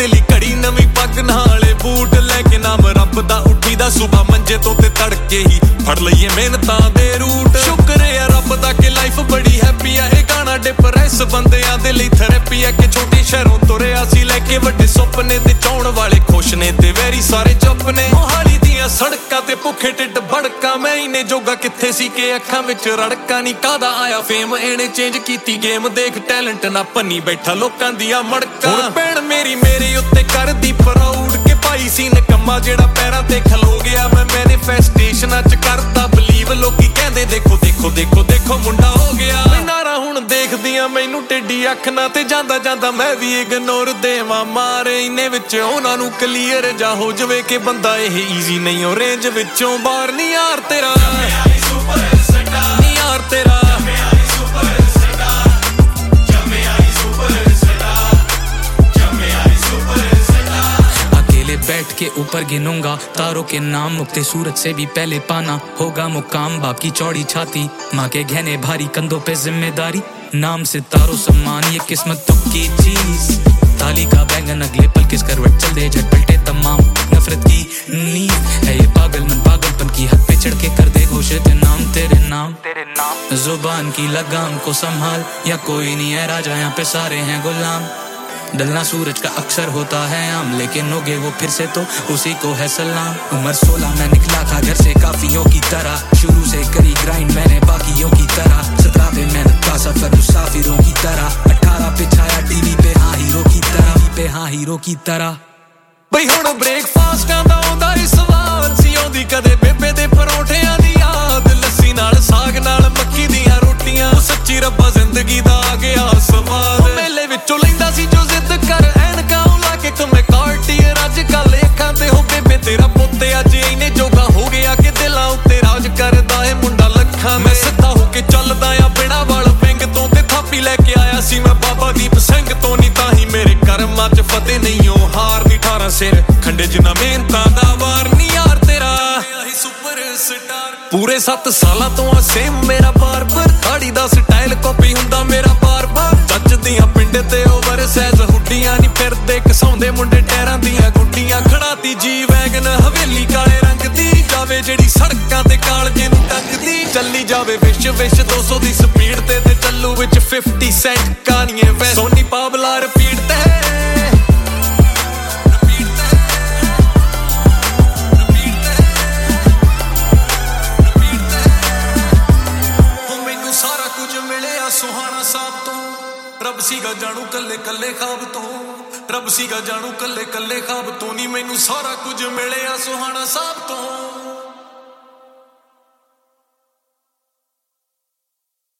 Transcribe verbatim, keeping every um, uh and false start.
ਉਹਦੇ ਲਈ ਘੜੀ ਨਵੀਂ ਪੱਗ ਨਾਲੇ ਬੂਟ ਲੈ ਕੇ ਨਾਮ ਰੱਬ ਦਾ ਉੱਠੀ ਦਾ ਸੁਬਾ ਮੰਜੇ ਤੋਂ ਤੇ ਤੜਕੇ ਹੀ ਫੜ ਲਈਏ ਮਿਹਨਤਾਂ ਦੇ ਰੂਟ ਸ਼ੁਕਰ ਹੈ ਰੱਬ ਦਾ ਕਿ ਲਾਈਫ ਬੜੀ ਹੈਪੀ ਆ ਇਹ ਗਾਣਾ ਡਿਪਰੈਸ ਬੰਦਿਆਂ ਦੇ ਲਈ ਥੈਰੇਪੀ ਆ ਕਿ ਛੋਟੇ ਸ਼ਹਿਰੋਂ ਤੁਰਿਆ ਸੀ ਲੈ ਕੇ ਵੱਡੇ ਸੁਪਨੇ ਤੇ ਚਾਉਣ ਵਾਲੇ ਖੁਸ਼ ਨੇ ਤੇ ਵੈਰੀ ਸਾਰੇ ਚੁੱਪ ਨੇ ਮੋਹਾਲੀ ਦੀਆਂ ਸੜਕਾਂ ਤੇ ਭੁੱਖੇ ਢਿੱਡ ਭੜਕਾ ਮੈਂ ਇਹਨੇ ਜੋਗਾ ਕਿੱਥੇ ਸੀ ਕਿ ਅੱਖਾਂ ਵਿੱਚ ਰੜਕਾ ਨਹੀਂ ਕਾਹਦਾ ਆਇਆ ਫੇਮ ਇਹਨੇ ਚੇਂਜ ਕੀਤੀ ਗੇਮ ਦੇਖ ਟੈਲੈਂਟ ਨਾ ਪੰਨੀ ਬੈਠਾ ਲੋਕਾਂ ਦੀਆਂ ਮੜਕਾਂ ਹੁਣ ਭੈਣ ਮੇਰੀ ਮੇਰੇ ਉੱਤੇ ਕਰਦੀ ਪ੍ਰਾਊਡ ਕਿ ਭਾਈ ਸੀ ਨਕੰਮਾ ਜਿਹੜਾ ਪੈਰਾਂ ਤੇ ਖਲੋ ਗਿਆ ਮੈਂ ਮੈਨੀਫੈਸਟੇਸ਼ਨਾਂ ਚ ਕਰਦਾ ਬਲੀਵ ਲੋਕੀ ਕਹਿੰਦੇ ਦੇਖੋ ਦੇਖੋ ਦੇਖੋ ਦੇਖੋ ਮੁੰਡਾ ਹੋ ਗਿਆ ਨਾਰਾ ਹੁਣ ਦੇਖਦੀਆਂ ਮੈਨੂੰ ਟੇਢੀ ਅੱਖ ਨਾ ਤੇ ਜਾਂਦਾ ਜਾਂਦਾ ਮੈਂ ਵੀ ਇਗਨੋਰ ਦੇਵਾਂ ਮਾਰੇ ਇਹਨੇ ਵਿੱਚ ਉਹਨਾਂ ਨੂੰ ਕਲੀਅਰ ਜਾ ਹੋ ਜਵੇ ਕਿ ਬੰਦਾ ਇਹ ਈਜ਼ੀ ਨਹੀਂ ਉਹ ਰੇਂਜ ਵਿੱਚੋਂ ਬਾਹਰ ਨਹੀਂ ਯਾਰ ਤੇਰਾ ਨਹੀਂ ਯਾਰ ਤੇਰਾ बैठ के ऊपर गिनूंगा तारों के नाम मुक्ते सूरज से भी पहले पाना होगा मुकाम बाप की चौड़ी छाती माँ के गहने भारी कंधों पे जिम्मेदारी नाम सितारों सम्मान ये किस्मत तुक की चीज थाली का बैंगन अगले पल किस करवट चल दे झट पलटे तमाम नफरत की नींद है ये पागल मन पागलपन की हद पे चढ़ के कर दे घोषित नाम तेरे नाम तेरे नाम जुबान की लगाम को संभाल या कोई नहीं है राजा यहाँ पे सारे हैं गुलाम डलना सूरज का अक्सर होता है आम लेकिन होगे वो फिर से तो उसी को है सलाम उम्र सोलह में निकला था घर से काफियों की तरह शुरू से करी ग्राइंड मैंने बाकियों की तरह सत्रह पे मेहनत का सफर मुसाफिरों की तरह अठारह पे छाया टीवी पे हाँ हीरो की तरह पे हाँ हीरो की तरह ਬਈ ਹੁਣ ਬ੍ਰੇਕਫਾਸਟ ਦਾ ਆਉਂਦਾ ਈ ਸਵਾਦ ਸੀ ਆਉਂਦੀ ਕਦੇ ਬੇਬੇ ਦੇ ਪਰੌਂਠਿਆਂ ਦੀ ਯਾਦ ਲੱਸੀ ਨਾਲ ਸਾਗ ਨਾਲ ਮੱਕੀ ਦੀਆਂ ਰੋਟੀਆਂ ਸੱਚੀ ਰੱਬਾ ਜ਼ਿੰਦਗੀ ਦਾ ਆ ਗਿਆ ਸਵਾਦ ਮੇਲੇ ਵਿੱਚੋਂ ਲੈਂਦਾ ਸੀ ਜੋ ਜ਼ਿੱਦ ਕਰ ਐਨਕਾਂ ਲਾ ਕੇ ਤੁਮੇ ਕਾਰਟੀਅਰ ਅੱਜ ਕੱਲ ਅੱਖਾਂ ਤੇ ਹੋ ਬੇਬੇ ਤੇਰਾ ਪੁੱਤ ਅੱਜ ਇਹਨੇ ਜੋਗਾ ਹੋ ਗਿਆ ਕਿ ਦਿਲਾਂ ਉੱਤੇ ਰਾਜ ਕਰਦਾ ਏ ਮੁੰਡਾ ਲੱਖਾਂ ਮੈਂ ਸਿੱਧਾ ਹੋ ਕੇ ਚੱਲਦਾ ਆ ਬਿਨਾਂ ਵਾਲ ਵਿੰਗ ਤੋਂ ਤੇ ਥਾਪੀ ਲੈ ਕੇ ਆਇਆ ਸੀ ਮੈਂ ਬਾਬਾ ਦੀਪ ਸਿੰਘ ਤੋਂ ਨਹੀਂ ਤਾਂ ਹੀ ਮੇਰੇ ਕਰਮਾਂ 'ਚ ਫਤਿਹ ਨਹੀਂ ਉਹ ਹਾਰ ਦੀ ਅਠਾਰਾਂ ਸਿਰ ਖੰਡੇ ਜਿੰਨਾ ਮਿਹਨਤਾਂ ਦਾ ਵਾਰ ਨਹੀਂ ਯਾਰ ਤੇਰਾ ਸੁਪਰ ਸਟਾਰ ਪੂਰੇ ਸੱਤ ਸਾਲਾਂ ਤੋਂ ਆ ਸੇਮ ਮੇਰਾ ਬਾਰਬਰ ਦਾੜੀ ਦਾ ਸਟਾਈਲ ਕਾਪੀ ਹੁੰਦਾ ਮੇਰਾ ਬਾਰ-ਬਾਰ ਚੱਜਦੀਆਂ ਪਿੰਡ ਤੇ ਓਵਰ ਸਾਈਜ਼ ਹੁੱਡੀਆਂ ਨਹੀਂ ਫਿਰਦੇ ਘਸਾਉਂਦੇ ਮੁੰਡੇ ਟਾਇਰਾਂ ਦੀਆਂ ਗੁੱਡੀਆਂ ਖੜਾਤੀ ਜੀ ਵੈਗਨ ਹਵੇਲੀ ਕਾਲੇ ਰੰਗ ਦੀ ਜਾਵੇ ਜਿਹੜੀ ਸੜਕਾਂ ਤੇ ਕਾਲਜੇ ਨੂੰ ਟੰਗਦੀ ਚੱਲੀ ਜਾਵੇ ਵਿਸ਼ ਵਿਸ਼ ਦੋ ਸੌ ਦੀ ਸਪੀਡ ਤੇ ਤੇ ਚੱਲੂ ਵਿੱਚ ਫਿਫਟੀ ਸੈਂਟ ਕਾਨੀਏ ਵੈ ਸੋਨੀ ਪਾਵਲਾ ਰਿਪੀਟ ਤੇ ਸੁਹਾਣਾ ਸਾਹਿਬ ਤੋਂ ਰੱਬ ਸੀਗਾ ਜਾਣੂ ਕੱਲੇ ਕੱਲੇ ਖਾਬ ਤੋਂ ਰੱਬ ਸੀਗਾ ਜਾਣੂ ਕੱਲੇ ਕੱਲੇ ਖਾਬ ਤੋਂ ਨਹੀਂ ਮੈਨੂੰ ਸਾਰਾ ਕੁਝ ਮਿਲਿਆ ਸੁਹਾਣਾ ਸਾਹਿਬ ਤੋਂ